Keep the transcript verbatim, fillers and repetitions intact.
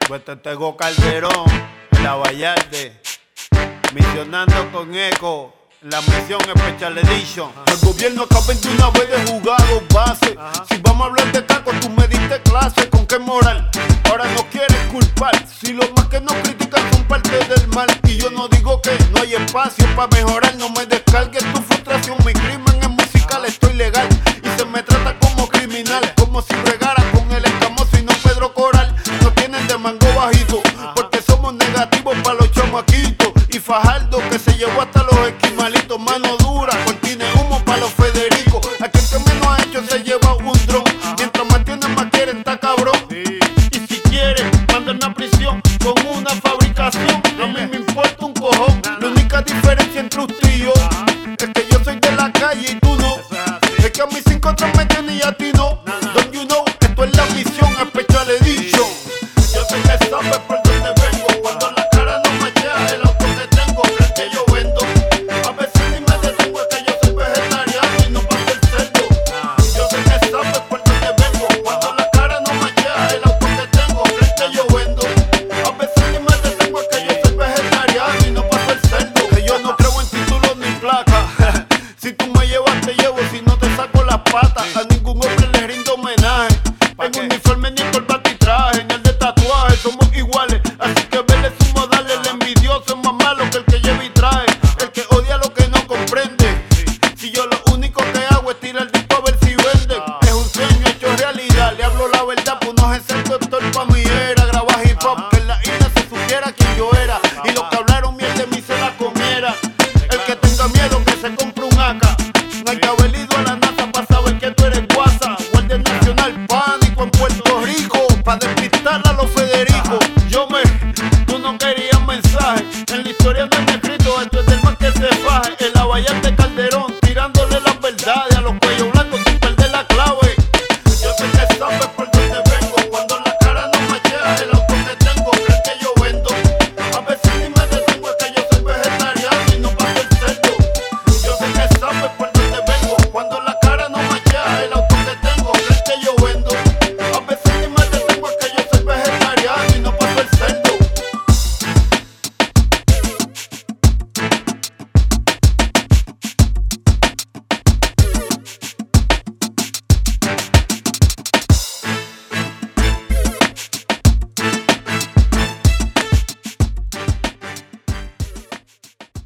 Pues te tengo Calderón, la Vallarde, misionando con eco, la misión Special Edition. El gobierno acaba de una vez de jugar dos bases. Ajá. Si vamos a hablar de caco, tú me diste clase. ¿Con qué moral? Ahora no quieres culpar. Si los más que nos critican son parte del mal. Y yo no digo que no hay espacio para mejorar. No me descargues tu frustración. Mi crimen es musical, estoy legal. Y se me trata como criminal. Como si bregara con el escamoso y no Pedro Coral. Nos tienen de mango bajito, porque somos negativos para los chamaquitos. Y Fajardo que se llevó hasta los esquimalitos. Mano dura, cortina de humo para los Federico. Aquel que menos ha hecho se lleva un dron. Mientras más tiene, más quiere, está cabrón. Y si quiere, mandan a prisión con una fabricación. A mí me importa un cojón. La única diferencia entre usted y yo es que yo soy de la calle y tú no. Es que a mis cinco otros me tienen y a ti no. Don't you know, esto es la misión Special Edition. Yo sé que sabes por dónde vengo. Cuando la cara no machea el auto que tengo, crees que yo vendo. A veces ni me detengo, es que yo soy vegetariano y no paso el cerdo. Yo sé que sabes por dónde vengo. Cuando la cara no machea el auto que tengo, crees que yo vendo. A veces ni me detengo, es que yo soy vegetariano y no paso el cerdo. Que yo no creo en títulos ni placa. Si tú me llevas, te llevo. Si no, te saco las patas. A ningún hombre le rindo homenaje. En uniforme ni corbata y traje, ni el de tatuaje, somos iguales. Así que vele su modal, el envidioso es más malo que el que lleva y trae. El que odia lo que no comprende. Si yo lo único que hago es tirar el disco a ver si vende. Es un sueño hecho realidad, le hablo la verdad. Pues no es el doctor pa' mi era. Graba hip hop, que en la isla se supiera quién yo era. Y los que hablaron miel de mí se la comiera. El que tenga miedo que se compre un A K. No hay que haber ido a la NASA para saber que tú eres guasa. Guardia Nacional, pánico en Puerto Rico, pa' despistar a los Federico.